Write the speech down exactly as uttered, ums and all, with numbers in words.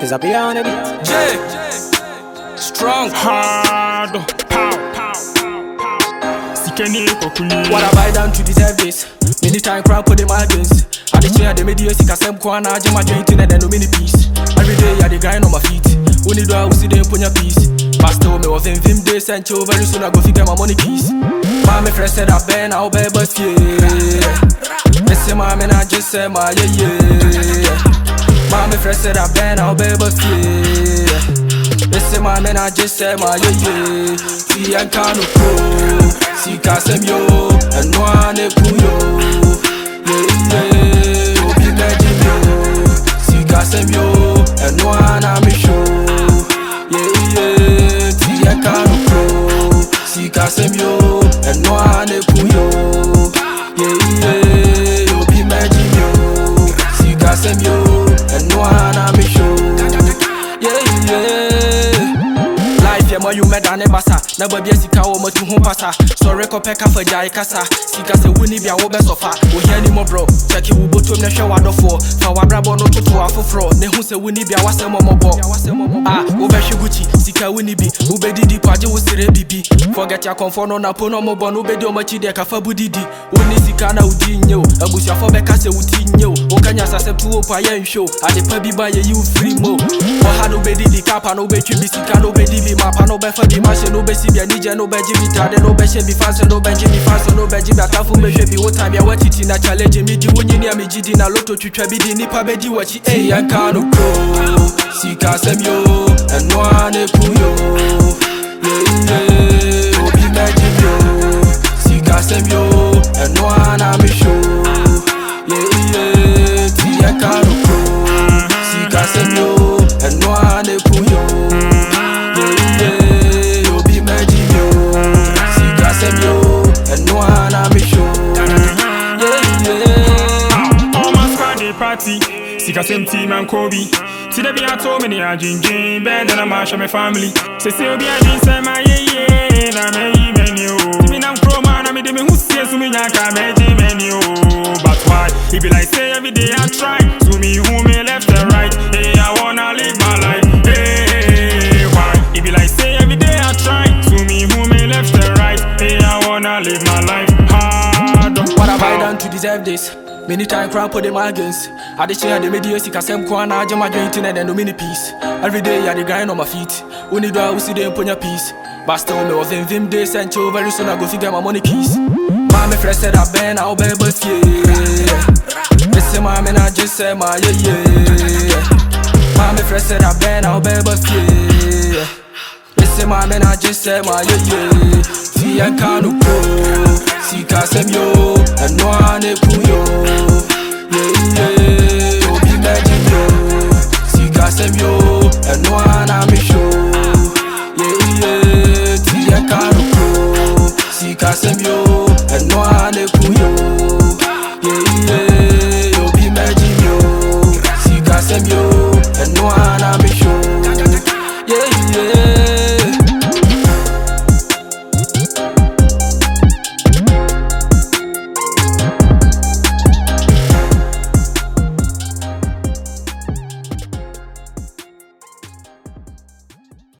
Is a piano beat. J, strong, hard, pow, pow, pow. Sikeni kokuni. What have I done to deserve this? Many time crowd put in my against. I the chair, the media, sick as some corner, jam my joint in and no mini piece. Every day I the grind on my feet. Only do I will see them put your piece. Pastor me was in film days and chill very soon I go figure my money keys. Mommy fresh said I been I'll be but yeah. Listen, mommy, I just said my yeah yeah. Mommy fresh said I been I'll be but yeah. Listen, mommy, I just said my yeah yeah. See I can't pro. See Kasem yo and one kuyo. Yeah yeah. Obi magic yo. See Kasem yo and one I'm sure. Yeah yeah. See I can't pro. See Kasem yo and one kuyo. Yeah yeah. Obi magic yo. See Kasem yo and one I'm sure. Yeah yeah. Life ya mo you me dane basa. Never be a sika o mo tu ho pasa. Sorry ko peka fa jai kasa. Sika se woni bia wo be sofa. Wo hia ni mo bro. Check you botom na hwe wadofo. Fa wabrabo no toto afofro. Ne hu se woni bia wasem mo bo. Ah, wo be hwe Gucci. Sika woni bi. Wo be didi paje wo sere bibi. Forget your comfort no na po no mo bo no be di o machi de ka fa budidi. Woni sika na udi nyo. Abusia fo be ka se wuti nyo. O kanya saseptu o pa yen show. Ade pa bi ba ye you free mo. Wo ha no be didi kapa no be twi bi sika no be di mapa no be fa di machine no be si bia nije no be jimi tade no be she bi fast no be jimi fast no be jimi atafu me hwe bi wo time ya watiti na challenge mi di wonyi ni amejidi na loto twitwa bi di nipa be di wachi eh yanka no pro si Kasem yo eno ane kuyo yeah yeah obi magic yo si Kasem yo eno ana me show yeah yeah ti yanka no pro si Kasem yo eno ane kuyo yeah yeah obi magic yo si Kasem yo eno ana me show yeah yeah All my squad they party. Sika same team and Kobe. See the be a to me a dream dream. Bend and a mash my family. Say say be a dream say my yeah yeah. Na me menu. Me nam pro man. I me de me who says to me na ka me menu. But why? It be like say every day I try. To me who me left and right. Hey I wanna live my life. Hey why? It be like say every day I try. To me who me left and right. Hey I wanna live my life hard. What have I done to deserve this? Many time crowd put in my against. I the chair, the media, sick as some corner, jam my joint in and no mini piece. Every day I the grind on my feet. Only do I will see them put your piece. But still me was in vim days and chill very soon I go figure my money keys. Mommy fresh said I been I'll be but yeah. Listen, mommy, I just said my yeah yeah. Mommy fresh said I been I'll be but yeah. Listen, mommy, I just said my yeah yeah. See I can't pro. Si Kasem yo and no ane kuyo. Yeah yeah. Obi magic yo. Si Kasem yo and no ana me show. Yeah yeah. Ti ya kanu pro. Si Kasem yo and no ane